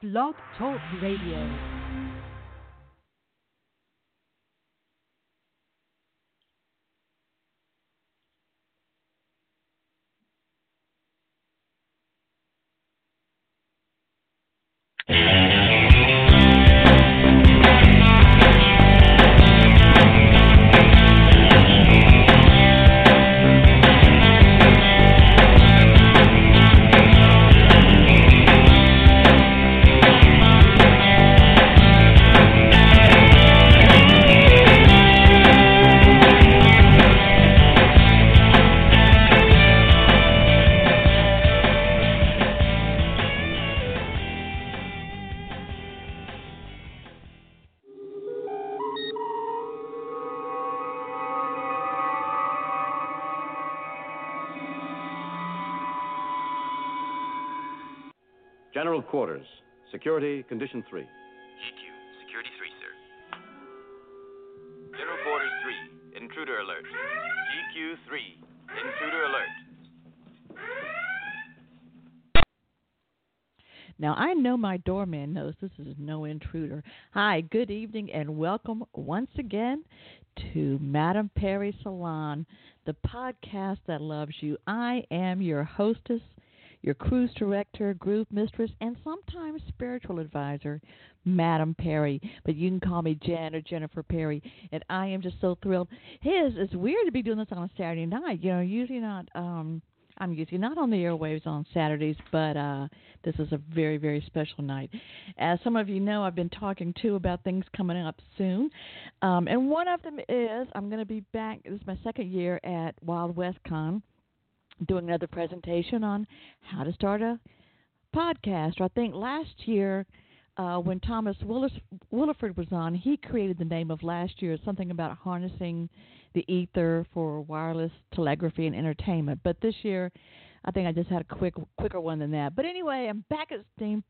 Blog Talk Radio. General Quarters. Security, Condition 3. GQ, Security 3, sir. General Quarters 3, Intruder Alert. GQ 3, Intruder Alert. Now, I know my doorman knows this is no intruder. Hi, good evening, and welcome once again to Madame Perry Salon, the podcast that loves you. I am your hostess, your cruise director, groove mistress, and sometimes spiritual advisor, Madame Perry. But you can call me Jen or Jennifer Perry, and I am just so thrilled. It's weird to be doing this on a Saturday night. You know, usually not. I'm usually not on the airwaves on Saturdays, but this is a very, very special night. As some of you know, I've been talking, too, about things coming up soon. And one of them is I'm going to be back. This is my second year at Wild West Con, doing another presentation on how to start a podcast. I think last year when Thomas Williford was on, he created the name of last year, something about harnessing the ether for wireless telegraphy and entertainment. But this year, I think I just had a quicker one than that. But anyway, I'm back at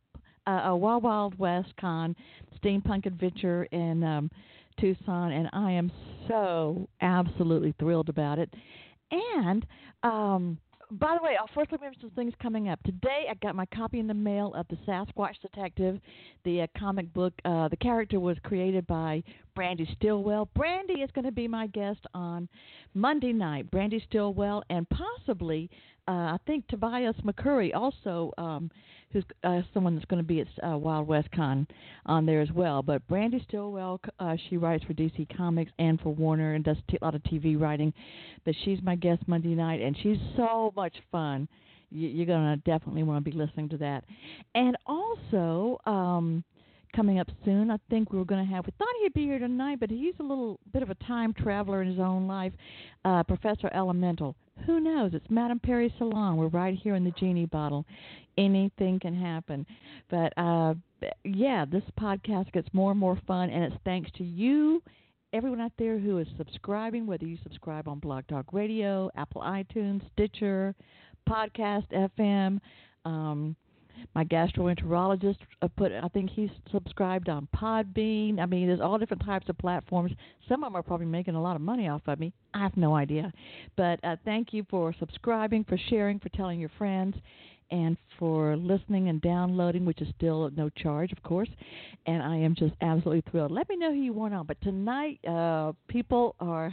Wild West Con, Steampunk Adventure in Tucson, and I am so absolutely thrilled about it. And by the way, I'll first mention some things coming up. Today, I got my copy in the mail of The Sasquatch Detective, the comic book. The character was created by Brandy Stillwell. Brandy is going to be my guest on Monday night. Brandy Stillwell and possibly, I think, Tobias McCurry also, who's someone that's going to be at Wild West Con on there as well. But Brandy Stillwell, she writes for DC Comics and for Warner and does a lot of TV writing. But she's my guest Monday night, and she's so much fun. You're going to definitely want to be listening to that. And also, coming up soon, I think we thought he'd be here tonight, but he's a little bit of a time traveler in his own life, Professor Elemental. Who knows? It's Madame Perry Salon. We're right here in the Genie Bottle. Anything can happen. But, this podcast gets more and more fun, and it's thanks to you, everyone out there who is subscribing, whether you subscribe on Blog Talk Radio, Apple iTunes, Stitcher, Podcast FM. My gastroenterologist I think he's subscribed on Podbean. I mean, there's all different types of platforms. Some of them are probably making a lot of money off of me. I have no idea. But thank you for subscribing, for sharing, for telling your friends, and for listening and downloading, which is still at no charge, of course. And I am just absolutely thrilled. Let me know who you want on. But tonight, people are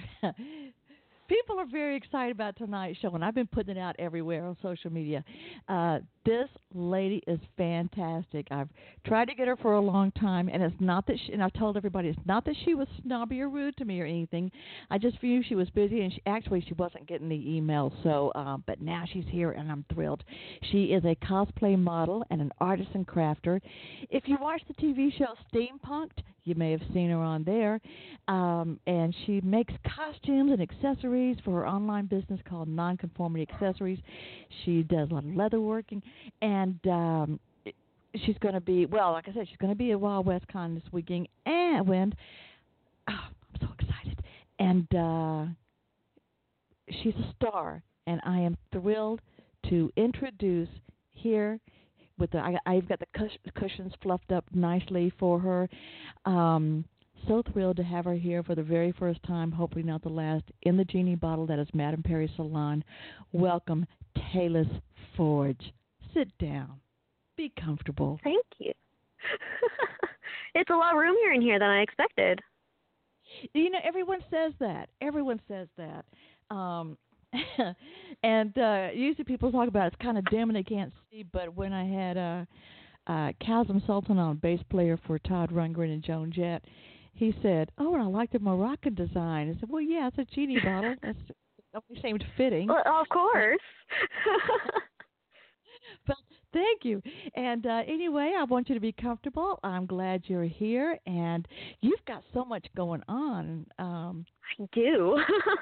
very excited about tonight's show, and I've been putting it out everywhere on social media. This lady is fantastic. I've tried to get her for a long time, and it's not that and I've told everybody it's not that she was snobby or rude to me or anything. I just knew she was busy, and she wasn't getting the emails. So, but now she's here, and I'm thrilled. She is a cosplay model and an artist and crafter. If you watch the TV show Steampunked, you may have seen her on there. And she makes costumes and accessories for her online business called Nonconformity Accessories. She does a lot of leather working. And she's going to be, like I said, she's going to be at Wild West Con this weekend. And I'm so excited. And she's a star. And I am thrilled to introduce here with I've got the cushions fluffed up nicely for her. So thrilled to have her here for the very first time, hopefully not the last, in the Genie Bottle. That is Madame Perry Salon. Welcome, Taylor Forge. Sit down. Be comfortable. Thank you. it's a lot roomier in here than I expected. Everyone says that. And usually people talk about it's kind of dim and they can't see. But when I had Kazim Sultan on, bass player for Todd Rundgren and Joan Jett, he said, "Oh, and I like the Moroccan design." I said, "Well, yeah, it's a genie bottle. That's only seemed fitting." Well, of course. But thank you. And anyway, I want you to be comfortable. I'm glad you're here, and you've got so much going on. I do.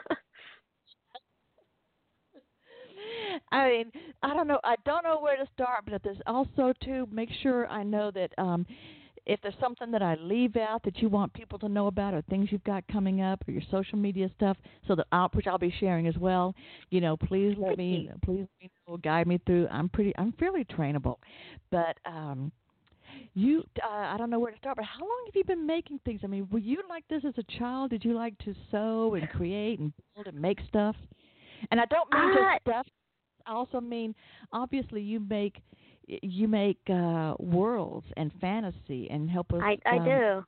I mean, I don't know. I don't know where to start, but there's also to make sure I know that if there's something that I leave out that you want people to know about, or things you've got coming up, or your social media stuff, so that which I'll be sharing as well. Please let me know, guide me through. I'm fairly trainable, but I don't know where to start. But how long have you been making things? I mean, were you like this as a child? Did you like to sew and create and build and make stuff? And I don't mean just stuff. I also mean, obviously, you make worlds and fantasy and help us. I do.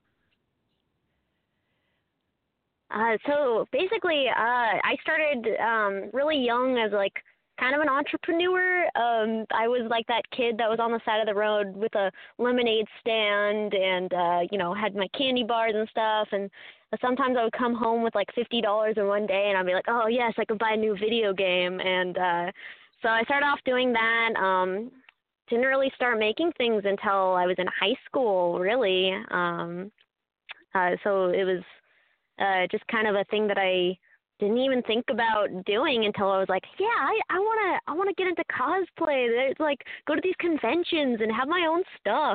So basically, I started really young as like kind of an entrepreneur. I was like that kid that was on the side of the road with a lemonade stand and had my candy bars and stuff. And sometimes I would come home with like $50 in one day, and I'd be like, "Oh yes, I could buy a new video game." And so I started off doing that. Didn't really start making things until I was in high school, really. So it was just kind of a thing that I didn't even think about doing until I was like, yeah, I wanna get into cosplay. There's like go to these conventions and have my own stuff.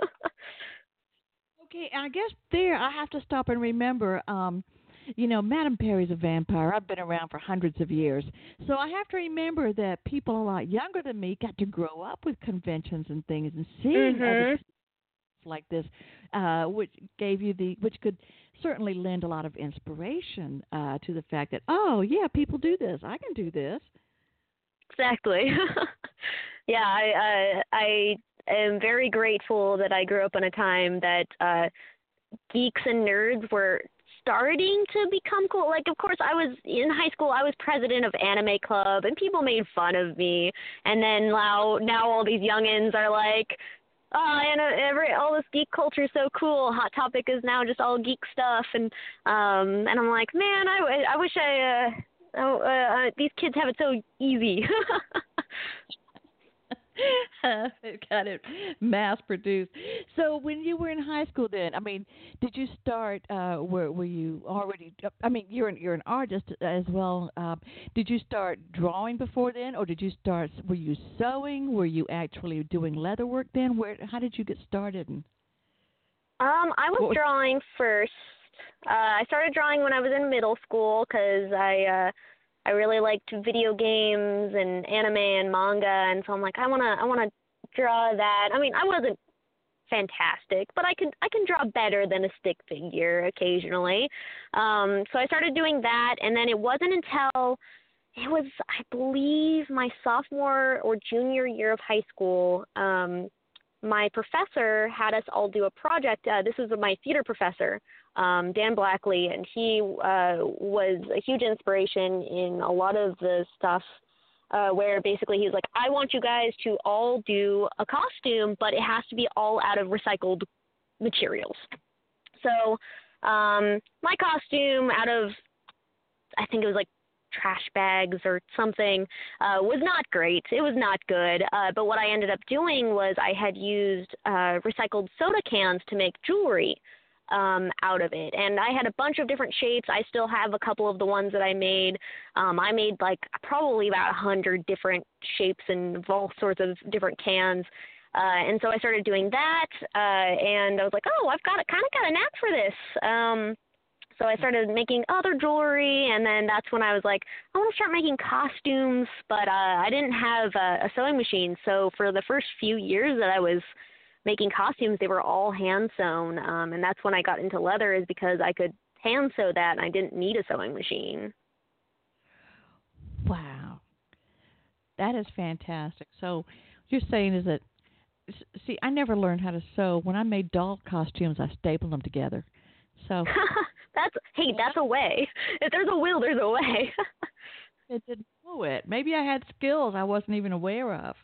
Okay, I guess there I have to stop and remember. Madame Perry's a vampire. I've been around for hundreds of years. So I have to remember that people a lot younger than me got to grow up with conventions and things and seeing other stuff like this, which could certainly lend a lot of inspiration to the fact that, oh, yeah, people do this. I can do this. Exactly. Yeah, I am very grateful that I grew up in a time that geeks and nerds were starting to become cool. Like, of course, I was in high school. I was president of Anime Club, and people made fun of me. And then now all these youngins are like, "Oh, and all this geek culture is so cool. Hot Topic is now just all geek stuff." And I'm like, man, I wish these kids have it so easy. Got it mass produced. So when you were in high school then, I mean, did you start, were you already, I mean, you're an artist as well. Did you start drawing before then, or were you sewing? Were you actually doing leather work then? How did you get started? I was drawing first. I started drawing when I was in middle school because I really liked video games and anime and manga, and so I'm like, I wanna draw that. I mean, I wasn't fantastic, but I can draw better than a stick figure occasionally. So I started doing that, and then it wasn't until it was, I believe, my sophomore or junior year of high school. My professor had us all do a project. This was my theater professor, Dan Blackley, and he was a huge inspiration in a lot of the stuff where basically he was like, I want you guys to all do a costume, but it has to be all out of recycled materials. So my costume out of, I think it was like trash bags or something, was not great. It was not good. But what I ended up doing was I had used recycled soda cans to make jewelry out of it. And I had a bunch of different shapes. I still have a couple of the ones that I made. I made like probably about 100 different shapes and all sorts of different cans. And so I started doing that, and I was like, oh, I've kind of got a knack for this. So I started making other jewelry, and then that's when I was like, I want to start making costumes, but I didn't have a sewing machine. So for the first few years that I was making costumes, they were all hand sewn, and that's when I got into leather, is because I could hand sew that, and I didn't need a sewing machine. Wow. That is fantastic. So what you're saying is that see, I never learned how to sew. When I made doll costumes, I stapled them together. So that's a way. If there's a will, there's a way. I didn't know it. Maybe I had skills I wasn't even aware of.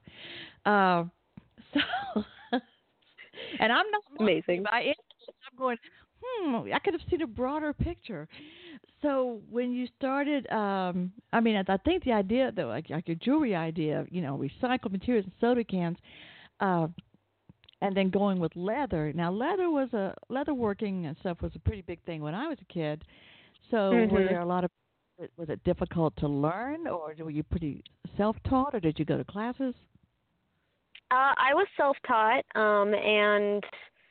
So, and I'm not amazing. I'm going, I could have seen a broader picture. So when you started, I think the idea, though, like your jewelry idea, recycled materials and soda cans, and then going with leather. Now, leather working and stuff was a pretty big thing when I was a kid. So were there a lot of, was it difficult to learn, or were you pretty self-taught, or did you go to classes? I was self-taught, and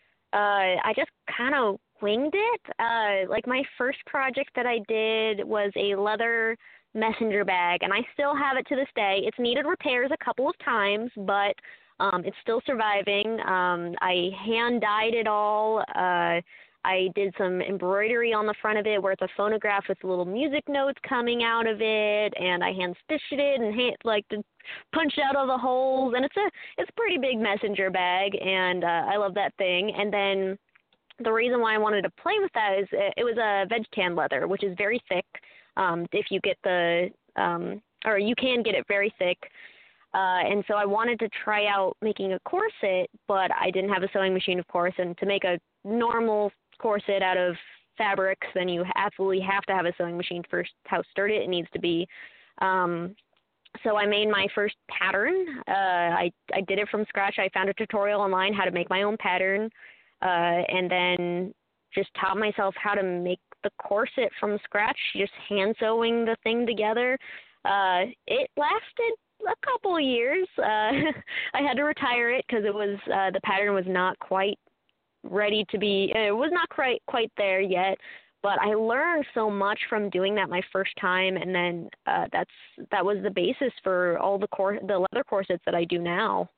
I just kind of winged it. Like my first project that I did was a leather messenger bag, and I still have it to this day. It's needed repairs a couple of times, but it's still surviving. I hand dyed it all. I did some embroidery on the front of it where it's a phonograph with little music notes coming out of it, and I hand stitched it and punched out all the holes, and it's a pretty big messenger bag, and I love that thing. And then the reason why I wanted to play with that is it was a veg tan leather, which is very thick. If you get or you can get it very thick. And so I wanted to try out making a corset, but I didn't have a sewing machine, of course. And to make a normal corset out of fabrics, then you absolutely have to have a sewing machine for how sturdy it needs to be. So I made my first pattern. I did it from scratch. I found a tutorial online how to make my own pattern, and then just taught myself how to make the corset from scratch, just hand sewing the thing together. It lasted a couple of years. I had to retire it because it was the pattern was not quite ready to be. It was not quite there yet. But I learned so much from doing that my first time, and then that was the basis for all the leather corsets that I do now.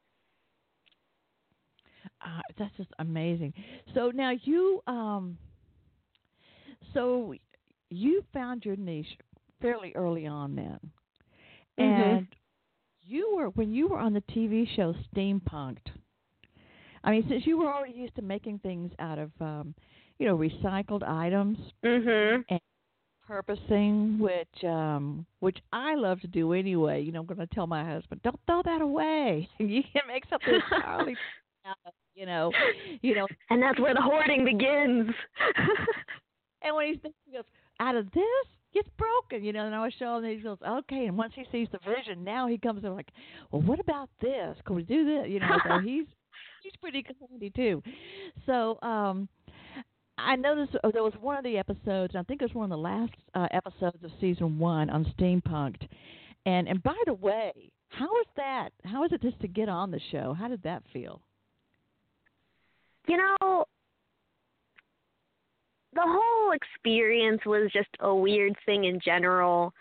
That's just amazing. So now you found your niche fairly early on then, and when you were on the TV show Steampunked. I mean, since you were already used to making things out of recycled items and purposing, which I love to do anyway. I'm going to tell my husband, don't throw that away. You can make something entirely, And that's where the hoarding begins. And when he goes, out of this, it's broken, and I was showing him, he goes, okay. And once he sees the vision, now he comes in like, well, what about this? Can we do this? So he's pretty handy too. So, I noticed there was one of the episodes, I think it was one of the last episodes of season 1 on Steampunked. And by the way, how is that? How is it just to get on the show? How did that feel? The whole experience was just a weird thing in general.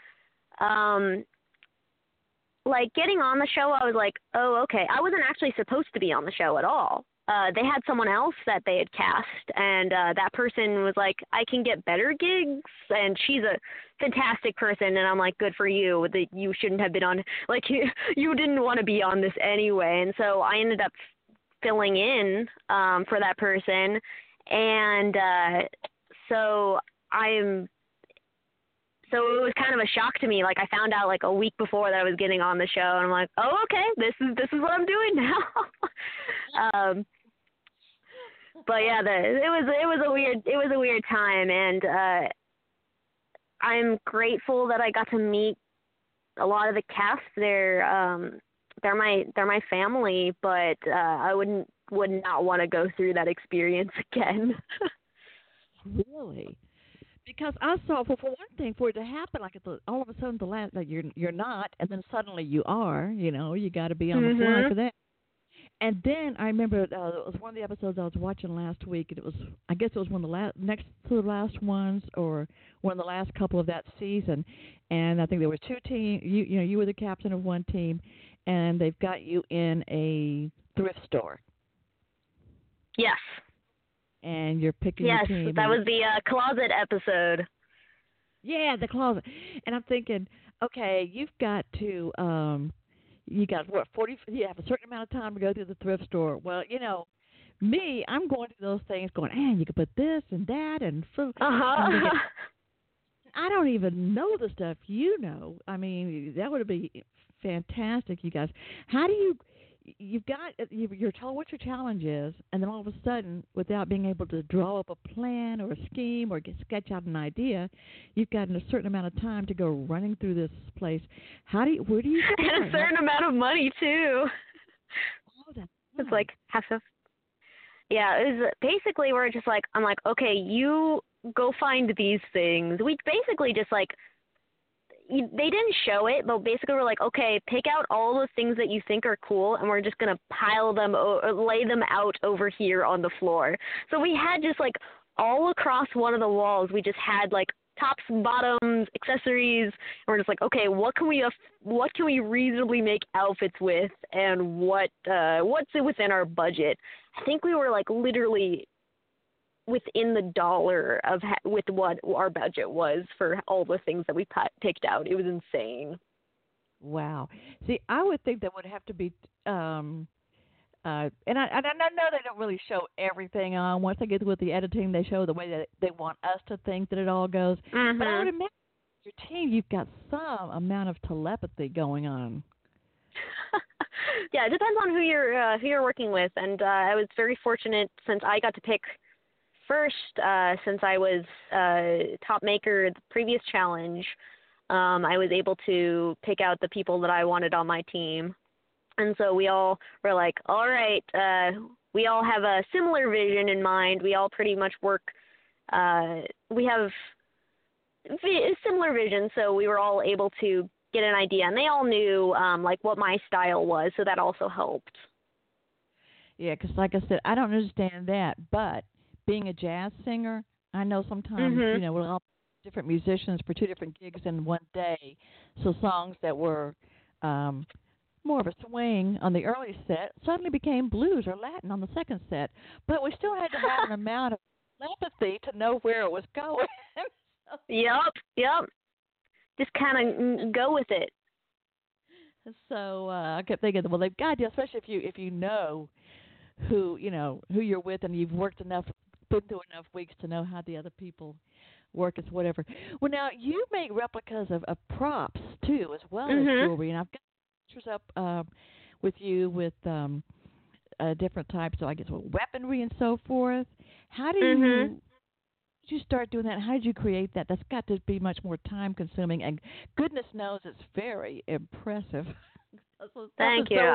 Like getting on the show, I was like, oh, okay. I wasn't actually supposed to be on the show at all. They had someone else that they had cast, and that person was like, I can get better gigs, and she's a fantastic person, and I'm like, good for you. You shouldn't have been on, like, you didn't want to be on this anyway, and so I ended up filling in for that person, and so it was kind of a shock to me. Like, I found out like a week before that I was getting on the show, and I'm like, oh, okay, this is what I'm doing now. But yeah, it was a weird time, and I'm grateful that I got to meet a lot of the cast. They're my family, but I would not want to go through that experience again. Really? Because I saw, for one thing, for it to happen, like all of a sudden you're not, and then suddenly you are. You got to be on the fly for that. And then I remember it was one of the episodes I was watching last week, and I guess it was one of the next to the last ones, or one of the last couple of that season. And I think there were 2 teams. You were the captain of one team, and they've got you in a thrift store. Yes. And you're picking your team. Yes, that was the closet episode. Yeah, the closet. And I'm thinking, okay, you've got to you got what 40? You have a certain amount of time to go through the thrift store. Well, me, I'm going through those things, going, man, you could put this and that and food. I don't even know the stuff you know. I mean, that would be fantastic, you guys. How do you're told what your challenge is, and then all of a sudden, without being able to draw up a plan or a scheme or sketch out an idea, you've got a certain amount of time to go running through this place. Where do you start? And a certain amount of money, too. Oh, that's It's nice. like half of. Yeah, it was basically we're just like, I'm like, okay, you go find these things. We basically just like, they didn't show it, but basically we're like, okay, pick out all the things that you think are cool, and we're just going to pile them or lay them out over here on the floor. So we had just like all across one of the walls, we just had like tops, bottoms, accessories, and we're just like, okay, what can we reasonably make outfits with, and what's within our budget? I think we were like literally within the dollar of with what our budget was for all the things that we picked out. It was insane. Wow. See, I would think that would have to be, and I know they don't really show everything on. Once they get with the editing, they show the way that they want us to think that it all goes. Mm-hmm. But I would imagine your team, you've got some amount of telepathy going on. Yeah, it depends on who you're working with, and I was very fortunate since I got to pick first, since I was top maker the previous challenge. I was able to pick out the people that I wanted on my team. And so we all were like, all right, we all have a similar vision in mind. We all pretty much work, we have similar vision, so we were all able to get an idea. And they all knew, like, what my style was, so that also helped. Yeah, because like I said, I don't understand that, but being a jazz singer, I know sometimes, we're all different musicians for two different gigs in one day. So songs that were more of a swing on the early set suddenly became blues or Latin on the second set. But we still had to have an amount of empathy to know where it was going. Yep. Just kind of go with it. So I kept thinking, well, they've got you, especially if you know who you're with, and you've been through enough weeks to know how the other people work as whatever. Well, now you make replicas of props too, as well as jewelry, and I've got pictures up with you with different types. So I guess weaponry and so forth. How do you start doing that? How did you create that? That's got to be much more time consuming, and goodness knows it's very impressive. Thank you.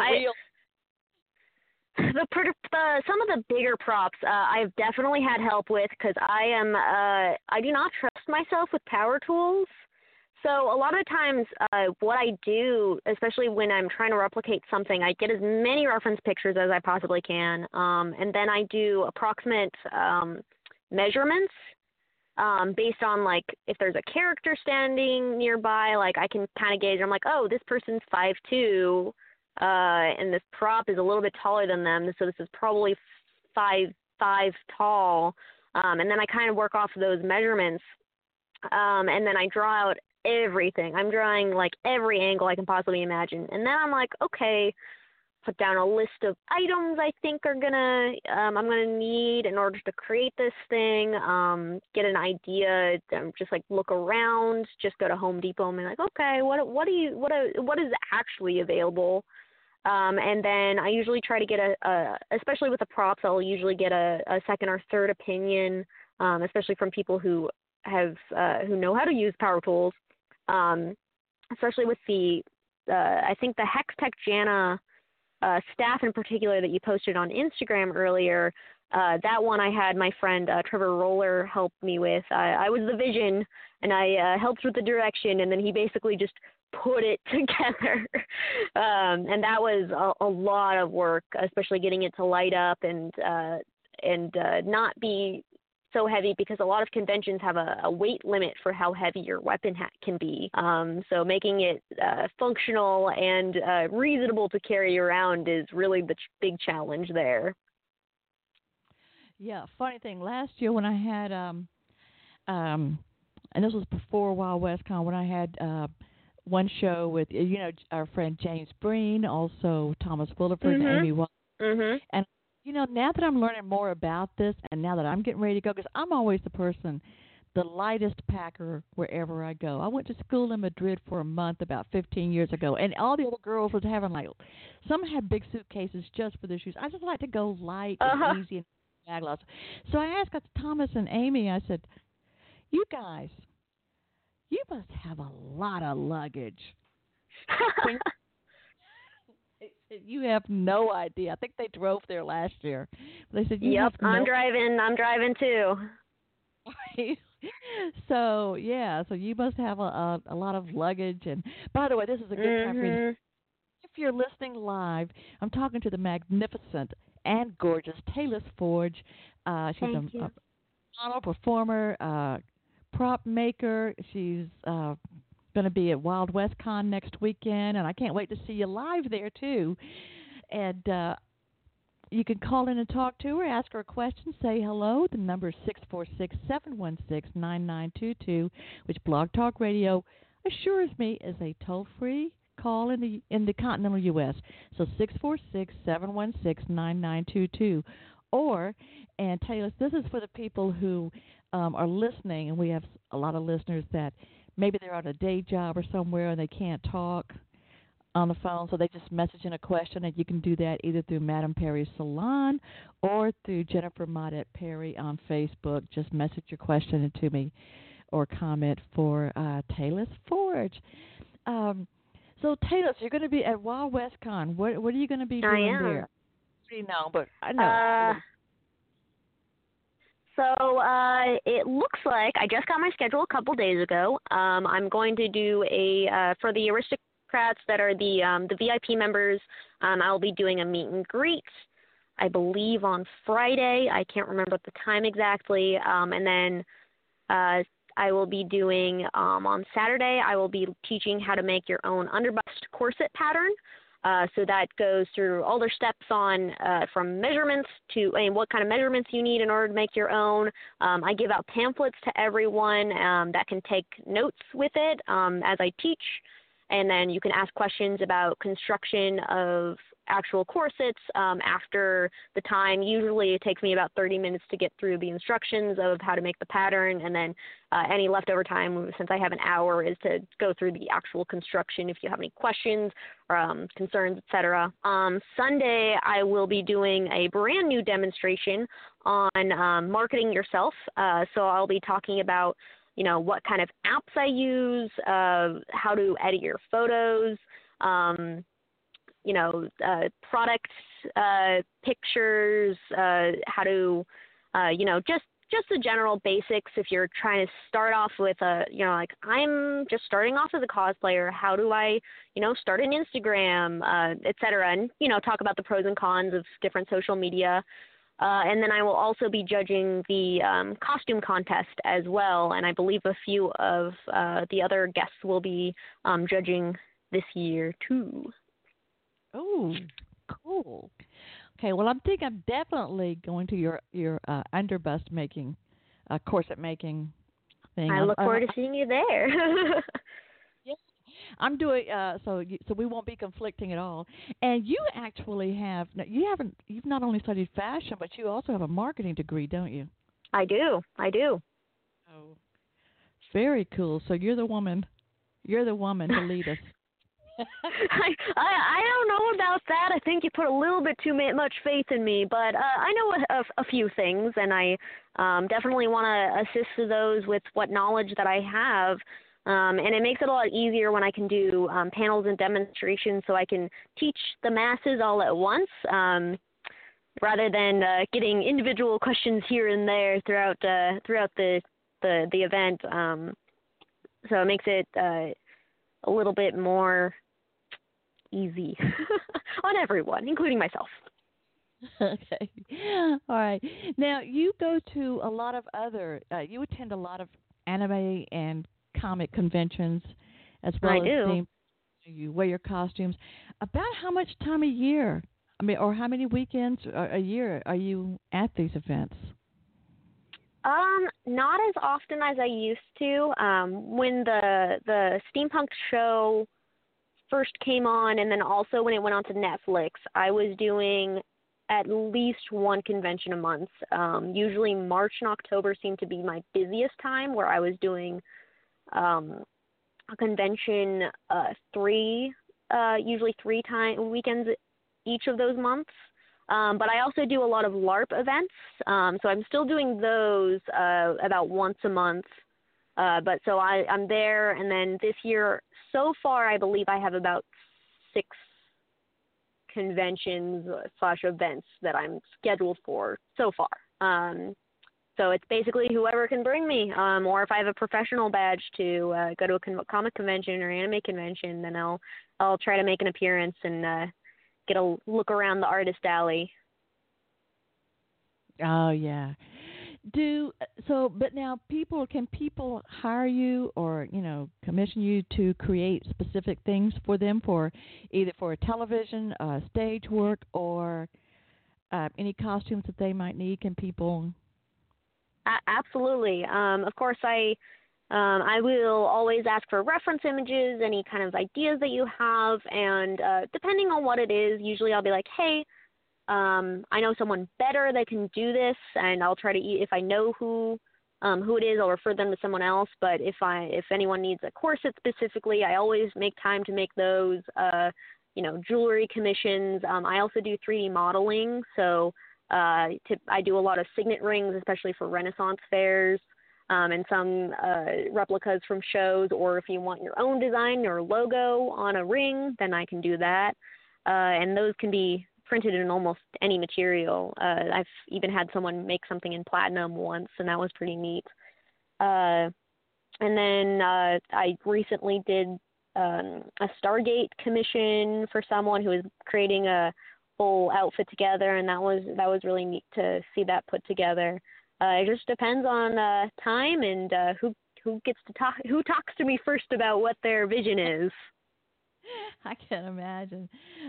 Some of the bigger props I've definitely had help with, because I do not trust myself with power tools. So a lot of times what I do, especially when I'm trying to replicate something, I get as many reference pictures as I possibly can, and then I do approximate measurements based on, like, if there's a character standing nearby, like, I can kind of gauge. I'm like, oh, this person's 5'2", and this prop is a little bit taller than them, so this is probably 5'5" tall, and then I kind of work off of those measurements, and then I draw out everything. I'm drawing, like, every angle I can possibly imagine, and then I'm like, okay, put down a list of items I think I'm gonna need in order to create this thing, get an idea, just like look around, just go to Home Depot and be like, okay, what is actually available, and then I usually try to get especially with the props, I'll usually get a second or third opinion, especially from people who know how to use power tools, especially with I think the Hextech Jana staff in particular that you posted on Instagram earlier. That one I had my friend Trevor Roller help me with. I was the vision, and I helped with the direction, and then he basically just put it together. And that was a lot of work, especially getting it to light up and not be so heavy, because a lot of conventions have a weight limit for how heavy your weapon can be. So making it functional and reasonable to carry around is really the big challenge there. Yeah, funny thing, last year when I had, and this was before Wild West Con, when I had one show with our friend James Breen, also Thomas Williford and Amy Watt. And now that I'm learning more about this, and now that I'm getting ready to go, because I'm always the person, the lightest packer wherever I go. I went to school in Madrid for a month about 15 years ago, and all the other girls was having some had big suitcases just for their shoes. I just like to go light and easy and bag lots. So I asked Thomas and Amy, I said, "You guys, you must have a lot of luggage." They said, "You have no idea." I think they drove there last year. They said, "Yep, I'm driving too." So you must have a lot of luggage. And by the way, this is a good time for you. If you're listening live, I'm talking to the magnificent and gorgeous Taylor Forge. She's a model, performer, prop maker. She's going to be at Wild West Con next weekend, and I can't wait to see you live there too. And you can call in and talk to her, ask her a question, say hello. The number is 646-716-9922, which Blog Talk Radio assures me is a toll-free call in the continental U.S. So 646-716-9922. And Taylor, this is for the people who are listening, and we have a lot of listeners that maybe they're on a day job or somewhere and they can't talk on the phone, so they just message in a question, and you can do that either through Madame Perry Salon or through Jennifer Maudette Perry on Facebook. Just message your question to me or comment for Taylor Forge. So Taylor, you're going to be at Wild West Con. What are you going to be doing there? But I know. So it looks like I just got my schedule a couple days ago. I'm going to do for the aristocrats that are the VIP members. I'll be doing a meet and greet, I believe, on Friday. I can't remember the time exactly. And then I will be doing on Saturday. I will be teaching how to make your own underbust corset pattern. So that goes through all their steps on from measurements to what kind of measurements you need in order to make your own. I give out pamphlets to everyone that can take notes with it as I teach. And then you can ask questions about construction of actual corsets after the time. Usually it takes me about 30 minutes to get through the instructions of how to make the pattern, and then any leftover time, since I have an hour, is to go through the actual construction if you have any questions or concerns, etc. Sunday, I will be doing a brand new demonstration on marketing yourself. So I'll be talking about what kind of apps I use, how to edit your photos, product pictures, how to, just the general basics. If you're trying to start off with I'm just starting off as a cosplayer, how do I, start an Instagram, et cetera, and, talk about the pros and cons of different social media. And then I will also be judging the costume contest as well, and I believe a few of the other guests will be judging this year too. Oh, cool. Okay, well, I'm definitely going to your underbust making, corset making thing. I look forward to seeing you there. Yeah, I'm doing so we won't be conflicting at all. And you actually you've not only studied fashion, but you also have a marketing degree, don't you? I do. Oh, very cool. So you're the woman to lead us. I don't know about that. I think you put a little bit too much faith in me, but I know a few things, and I definitely want to assist those with what knowledge that I have. And it makes it a lot easier when I can do panels and demonstrations, so I can teach the masses all at once, rather than getting individual questions here and there throughout the event. So it makes it a little bit more easy on everyone, including myself. Okay. All right. Now, you go to a lot of you attend a lot of anime and comic conventions as well. I do. You wear your costumes. About how much time a year, or how many weekends a year are you at these events? Not as often as I used to. When the steampunk show first came on, and then also when it went on to Netflix, I was doing at least one convention a month. Usually March and October seemed to be my busiest time, where I was doing a convention usually 3 weekends each of those months. But I also do a lot of LARP events, so I'm still doing those about once a month. But so I'm there, and then this year, so far, I believe I have about 6 conventions / events that I'm scheduled for so far. So it's basically whoever can bring me, or if I have a professional badge to go to a comic convention or anime convention, then I'll try to make an appearance and get a look around the artist alley. Oh yeah. But now can people hire you or, commission you to create specific things for them for either for a television, stage work, or any costumes that they might need? Can people? Absolutely. Of course, I will always ask for reference images, any kind of ideas that you have, and depending on what it is, usually I'll be like, hey, I know someone better that can do this, and I'll try to, if I know who it is, I'll refer them to someone else. But if anyone needs a corset specifically, I always make time to make those, jewelry commissions. I also do 3D modeling, so I do a lot of signet rings, especially for Renaissance fairs, and some replicas from shows, or if you want your own design or logo on a ring, then I can do that. And those can be printed in almost any material. I've even had someone make something in platinum once, and that was pretty neat. And then I recently did a Stargate commission for someone who was creating a whole outfit together, and that was really neat to see that put together. It just depends on time and who talks to me first about what their vision is. I can imagine.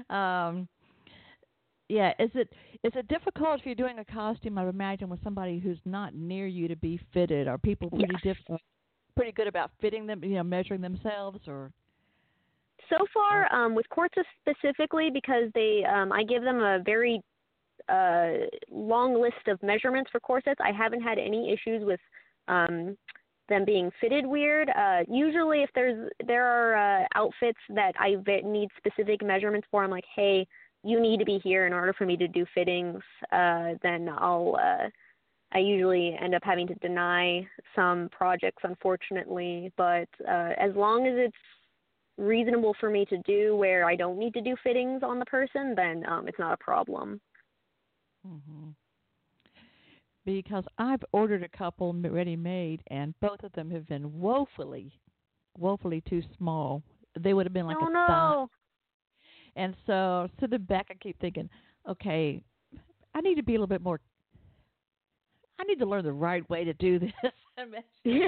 Yeah, is it difficult if you're doing a costume? I would imagine with somebody who's not near you to be fitted. Are people pretty good about fitting them? Measuring themselves, or? So far, with Quartz specifically, because I give them a very long list of measurements for corsets, I haven't had any issues with them being fitted weird. Usually, if there are outfits that I need specific measurements for, I'm like, hey, you need to be here in order for me to do fittings. Then I usually end up having to deny some projects, unfortunately. But as long as it's reasonable for me to do, where I don't need to do fittings on the person, then it's not a problem. Mm-hmm. Because I've ordered a couple ready-made, and both of them have been woefully too small. They would have been like thigh. And so the back, I keep thinking, okay, I need to be a little bit more. I need to learn the right way to do this. Yeah.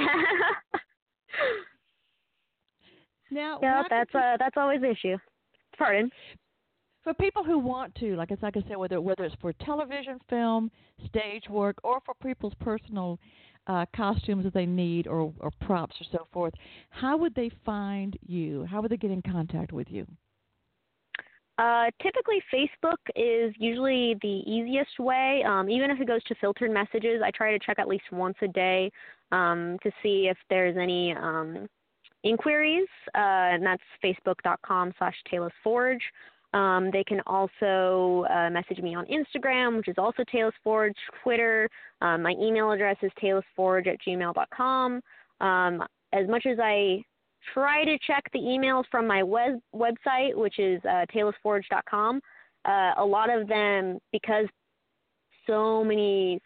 Now, yeah, that's always the issue. Pardon. For people who want to, like I said, whether it's for television, film, stage work, or for people's personal costumes that they need, or props or so forth, how would they find you? How would they get in contact with you? Typically, Facebook is usually the easiest way. Even if it goes to filtered messages, I try to check at least once a day to see if there's any inquiries, and that's facebook.com/TaylorForge. They can also message me on Instagram, which is also TaylorForge, Twitter. My email address is taylorforge@gmail.com. As much as I try to check the emails from my website, which is taylorforge.com, a lot of them, because so many,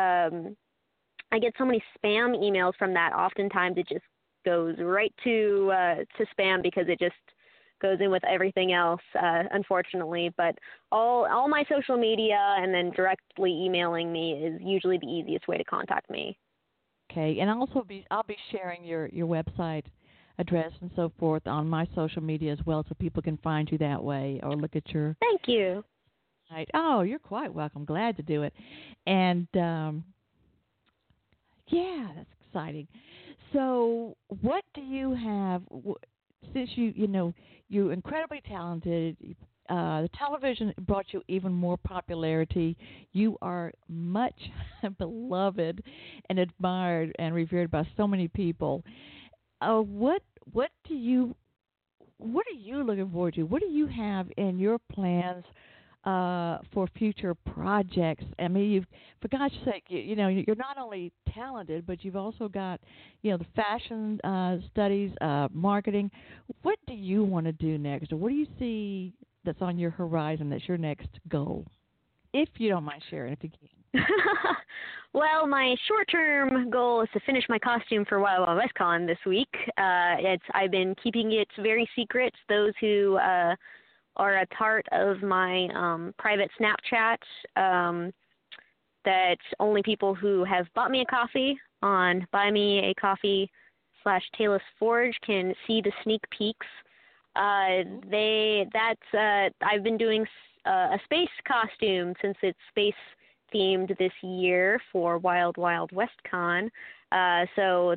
I get so many spam emails from that, oftentimes it just goes right to spam because it just goes in with everything else, unfortunately. But all my social media and then directly emailing me is usually the easiest way to contact me. Okay, and I'll be sharing your website address and so forth on my social media as well, so people can find you that way or look at your. Thank you. Right. Oh, you're quite welcome. Glad to do it. And Yeah, that's exciting. So, what do you have? Since you're incredibly talented, the television brought you even more popularity. You are much beloved and admired and revered by so many people. What do you what are you looking forward to? What do you have in your plans for future projects? I mean, for God's sake, you're not only talented, but you've also got, the fashion studies, marketing. What do you want to do next, or what do you see that's on your horizon that's your next goal? If you don't mind sharing, if you can. Well, my short-term goal is to finish my costume for Wild Wild West Con this week. I've been keeping it very secret. Those who are a part of my private Snapchat, that only people who have bought me a coffee on buymeacoffee.com/Taylor's Forge can see the sneak peeks. I've been doing a space costume since it's space themed this year for Wild Wild West Con. So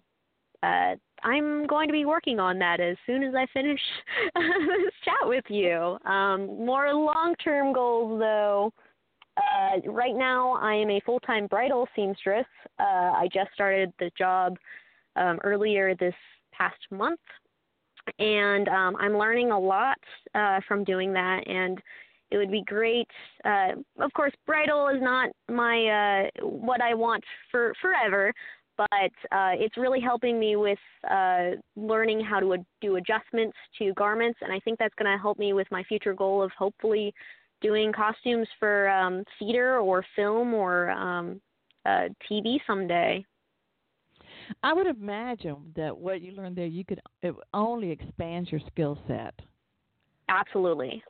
I'm going to be working on that as soon as I finish this chat with you. More long-term goals, though. Right now, I am a full-time bridal seamstress. I just started the job earlier this past month, and I'm learning a lot from doing that, and it would be great. Of course, bridal is not my what I want for forever, but it's really helping me with learning how to do adjustments to garments, and I think that's going to help me with my future goal of hopefully doing costumes for theater or film or TV someday. I would imagine that what you learned there, it only expands your skill set. Absolutely.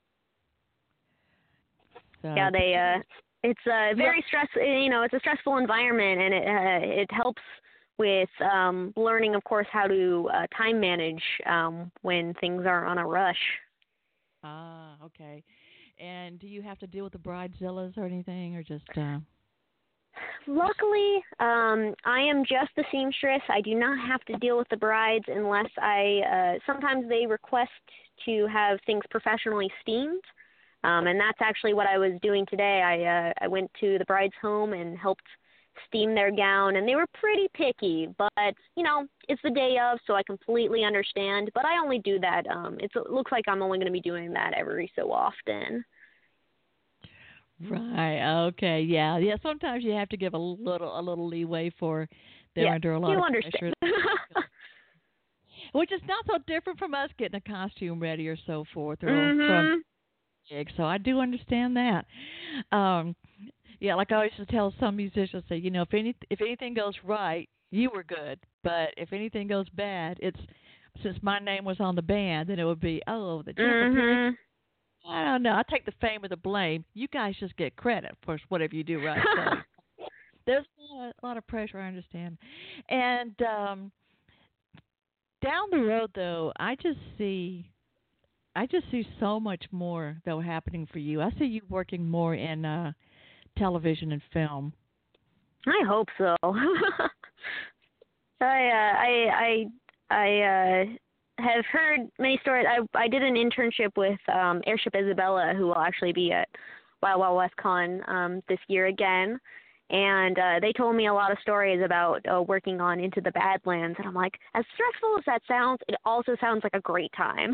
So, yeah, it's very it's a stressful environment, and it helps with learning, of course, how to time manage when things are on a rush. Ah, okay. And do you have to deal with the bridezillas or anything, or just? Luckily, I am just a seamstress. I do not have to deal with the brides unless sometimes they request to have things professionally steamed. And that's actually what I was doing today. I went to the bride's home and helped steam their gown, and they were pretty picky, but, it's the day of, so I completely understand. But I only do that. It looks like I'm only going to be doing that every so often. Right. Okay. Yeah. Yeah. Sometimes you have to give a little leeway for they're under a lot of pressure. Which is not so different from us getting a costume ready or so forth, or from so I do understand that. Yeah, like I used to tell some musicians, say, if anything goes right, you were good, but if anything goes bad, since my name was on the band, then it would be the Jennifer. I don't know. I take the fame or the blame. You guys just get credit for whatever you do right. So there's a lot of pressure, I understand. And down the road, though, I just see so much more, though, happening for you. I see you working more in television and film. I hope so. I have heard many stories. I did an internship with Airship Isabella, who will actually be at Wild Wild West Con this year again. And they told me a lot of stories about working on Into the Badlands. And I'm like, as stressful as that sounds, it also sounds like a great time.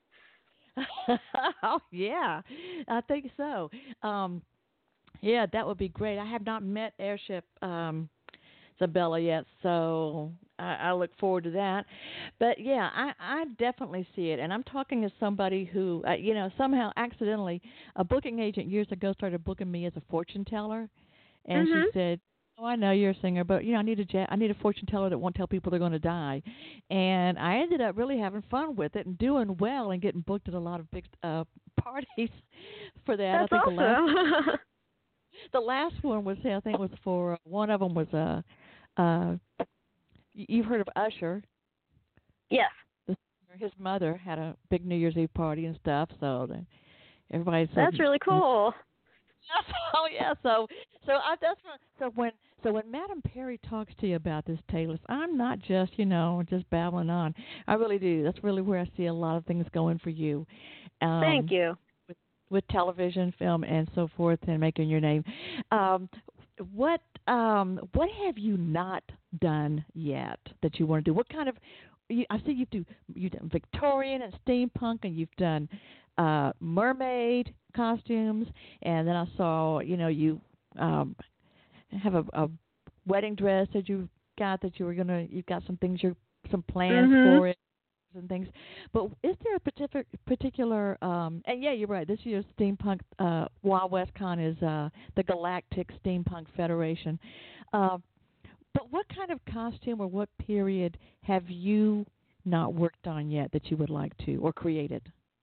Oh, yeah, I think so. Yeah, that would be great. I have not met Airship Isabella yet, so I look forward to that. But, yeah, I definitely see it. And I'm talking as somebody who, somehow accidentally, a booking agent years ago started booking me as a fortune teller. And she said, I know you're a singer, but, I need a fortune teller that won't tell people they're going to die. And I ended up really having fun with it and doing well and getting booked at a lot of big parties for that. That's awesome. The last one was for one of them was you've heard of Usher? Yes. His mother had a big New Year's Eve party and stuff, so everybody said that's really cool. Oh yeah, so So when Madam Perry talks to you about this, Taylor, I'm not just, just babbling on. I really do. That's really where I see a lot of things going for you. Thank you. With television, film, and so forth, and making your name. What have you not done yet that you want to do? What kind of I see you've done Victorian and steampunk, and you've done mermaid costumes, and then I saw you have a wedding dress that you've got you've got some plans for it and things. But is there a particular and yeah, you're right, this year's steampunk Wild West Con is the Galactic Steampunk Federation. But what kind of costume or what period have you not worked on yet that you would like to or created?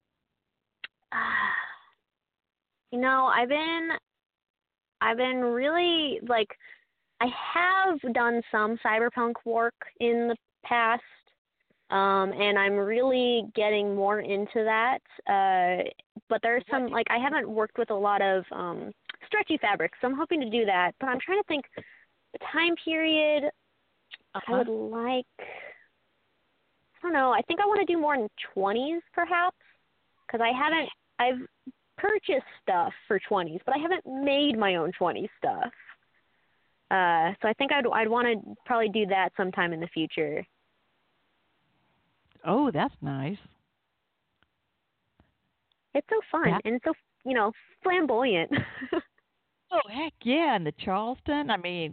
I've been really I have done some cyberpunk work in the past, and I'm really getting more into that. But there's some I haven't worked with a lot of stretchy fabrics, so I'm hoping to do that. But I'm trying to think the time period. I would I don't know. I think I want to do more in 20s, perhaps, because I've purchased stuff for 20s, but I haven't made my own 20s stuff. So I think I'd want to probably do that sometime in the future. Oh, that's nice. It's so fun and so, flamboyant. Oh, heck yeah. And the Charleston, I mean,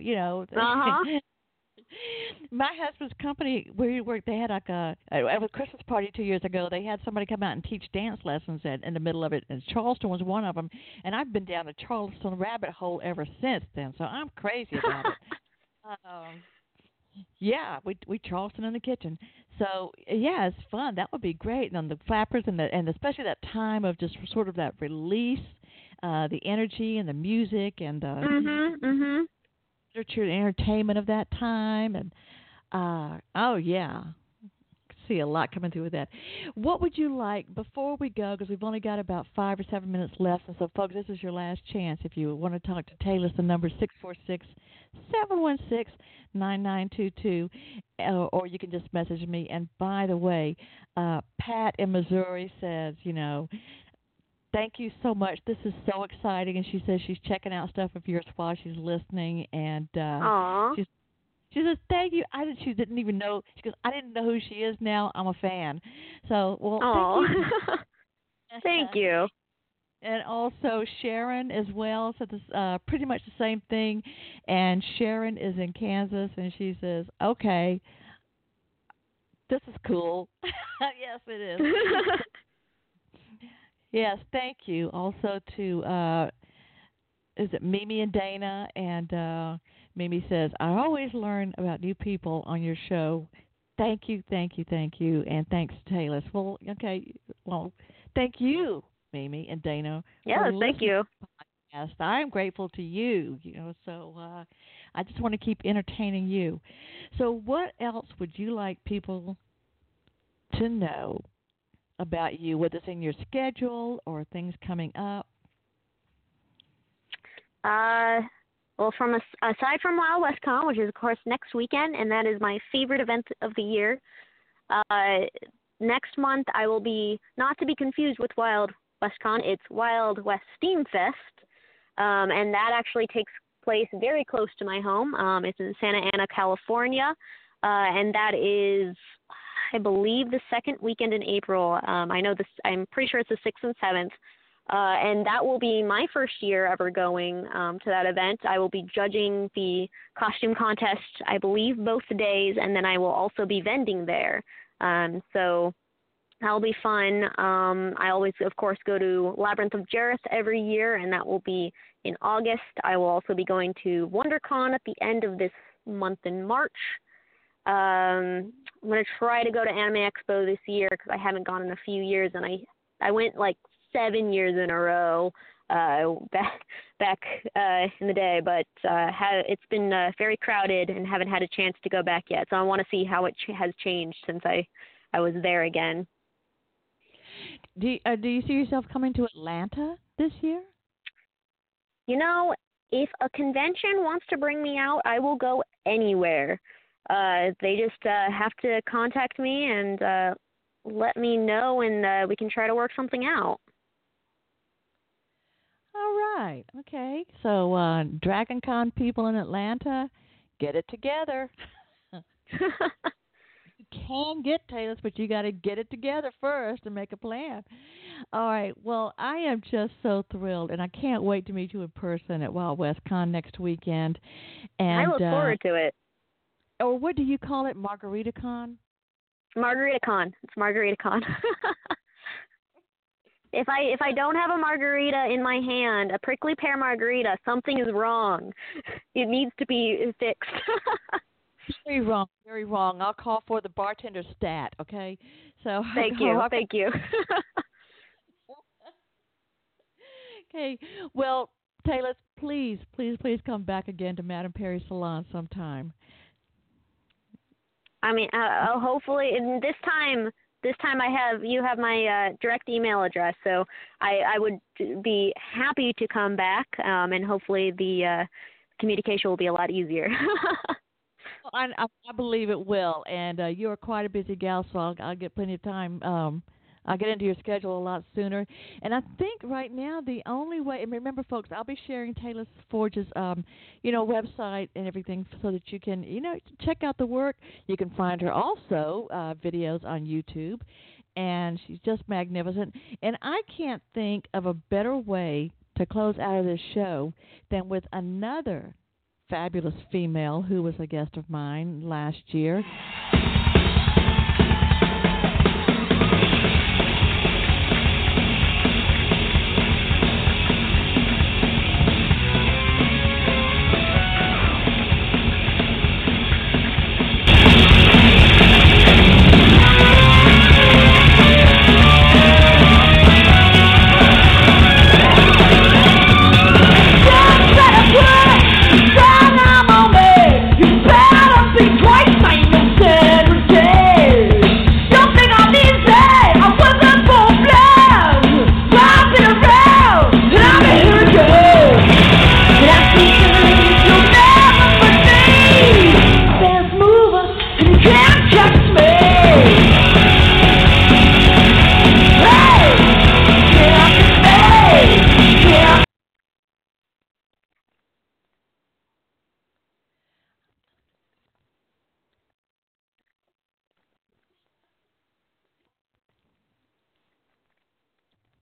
my husband's company where he worked, they had at a Christmas party 2 years ago, they had somebody come out and teach dance lessons in the middle of it, and Charleston was one of them. And I've been down the Charleston rabbit hole ever since then, so I'm crazy about it. Yeah, we Charleston in the kitchen. So yeah, it's fun. That would be great. And on the flappers and especially that time of just sort of that release, the energy and the music and the literature and entertainment of that time. And oh yeah, see a lot coming through with that. What would you like before we go? Because we've only got about 5 or 7 minutes left. And so, folks, this is your last chance. If you want to talk to Taylor, the number is 646-716-9922, or you can just message me. And by the way, Pat in Missouri says, thank you so much. This is so exciting. And she says she's checking out stuff of yours while she's listening. And she says, thank you. She didn't even know. She goes, I didn't know who she is now. I'm a fan. So, well, thank you. Thank you. And also Sharon as well. So this pretty much the same thing. And Sharon is in Kansas, and she says, okay, this is cool. Yes, it is. Yes, thank you. Also to, is it Mimi and Dana? And Mimi says, I always learn about new people on your show. Thank you, thank you, thank you. And thanks, Taylor. Well, okay. Well, thank you, Mimi and Dana. Yeah, thank you. Yes, I'm grateful to you, so I just want to keep entertaining you. So what else would you like people to know about you, whether it's in your schedule or things coming up? Well, aside from Wild West Con, which is, of course, next weekend, and that is my favorite event of the year, next month I will be, not to be confused with Wild West Con, it's Wild West Steam Fest, and that actually takes place very close to my home. It's in Santa Ana, California, and that is, I believe, the second weekend in April. I'm pretty sure it's the 6th and 7th. And that will be my first year ever going to that event. I will be judging the costume contest, I believe, both days, and then I will also be vending there. So that'll be fun. I always, of course, go to Labyrinth of Jareth every year, and that will be in August. I will also be going to WonderCon at the end of this month in March. I'm going to try to go to Anime Expo this year because I haven't gone in a few years, and I went like 7 years in a row back in the day, but it's been very crowded and haven't had a chance to go back yet. So I want to see how it has changed since I was there again. Do you see yourself coming to Atlanta this year? if a convention wants to bring me out, I will go anywhere. They just have to contact me and let me know, and we can try to work something out. All right. Okay. So, Dragon Con people in Atlanta, get it together. You can get Taylor's, but you got to get it together first and make a plan. All right. Well, I am just so thrilled, and I can't wait to meet you in person at Wild West Con next weekend. And I look forward to it. Or what do you call it? Margarita Con? Margarita Con. It's Margarita Con. If I don't have a margarita in my hand, a prickly pear margarita, something is wrong. It needs to be fixed. Very wrong. Very wrong. I'll call for the bartender stat. Okay. So thank you. Thank you. Okay. Well, Taylor, please come back again to Madame Perry Salon sometime. I mean, hopefully, and this time you have my direct email address, so I would be happy to come back, and hopefully the communication will be a lot easier. I believe it will, and you're quite a busy gal, so I'll get plenty of time. I'll get into your schedule a lot sooner. And I think right now the only way, and remember, folks, I'll be sharing Taylor Forge's, website and everything so that you can, check out the work. You can find her also videos on YouTube, and she's just magnificent. And I can't think of a better way to close out of this show than with another fabulous female who was a guest of mine last year.